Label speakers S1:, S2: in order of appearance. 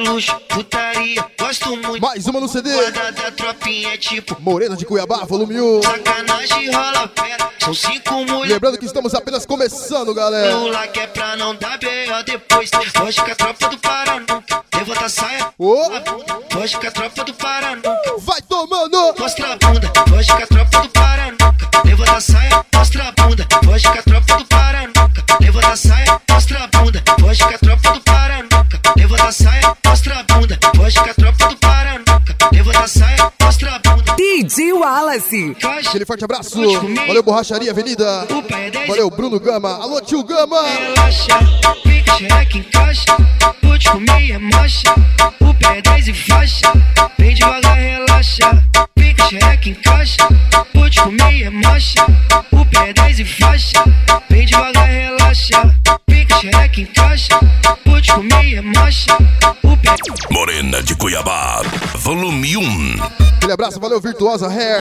S1: luxo, putaria, gosto muito.
S2: Mais uma no CD.
S1: Guarda da tropinha, tipo
S2: Morena de Cuiabá, volume 1.
S1: sacanagem, rola pera. São 5 mulheres.
S2: Lembrando que estamos apenas começando, galera.
S1: Lula que é pra não dar B.O. depois. Foge com a tropa do Pará nunca. Levanta a saia. Foge com a tropa do Pará nunca.
S2: Vai tomando.
S1: Mostra a bunda. Foge com a tropa do Pará nunca. Levanta a saia. Mostra a bunda. Foge com a tropa do Pará nunca. Levanta a saia. Mostra a bunda. Foge com a tropa do Pará nunca. Levanta a saia. Mostra a bunda. Foge com a tropa do Pará nunca. Levanta a saia. Mostra a bunda.
S3: DJ Wallace.
S2: Aquele forte abraço. Valeu, Borracharia Avenida. Valeu, Bruno Gama. Alô, tio Gama.
S1: Relaxa, pica, xereca, encaixa. Vou te comer é mocha. O pé é 10 e faixa. Vem devagar, relaxa. Pica, xereca, encaixa. Vou te comer é mocha. O pé é 10 e faixa. Vem devagar, relaxa. Pica, xereca, encaixa. Vou te comer é mocha. O pé...
S4: Morena de Cuiabá, volume 1.
S2: Aquele abraço, valeu, Virtuosa Hair.